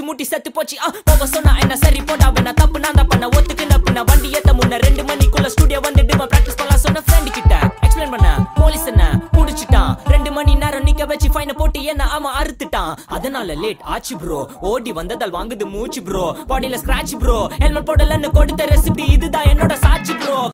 முட்டி செத்து போச்சு போக சொன்னா என்ன சரி போடா வேணா தப்பு நான் தான் பண்ண ஒத்துக்கு நான் வண்டி ஏத்த முன்ன 2 மணிக்குள்ள ஸ்டுடியோ வந்துட்டு பிராக்டிஸ் பண்ணலாம் சொன்ன ஃப்ரெண்ட் கிட்ட எக்ஸ்பிளைன் பண்ண போலீஸ் என்ன புடிச்சிட்டான் 2 மணி நேரம் நிக்க வச்சு ஃபைனை போட்டு என்ன அவன் அறுத்துட்டான் அதனால லேட் ஆச்சு ப்ரோ ஓடி வந்ததால் வாங்குது மூச்சு ப்ரோ பாடியில ஸ்கிராட்ச் ப்ரோ ஹெல்மெட் போடலன்னு கொடுத்த ரெசிபி இதுதான் என்னோட சாட்சி ப்ரோ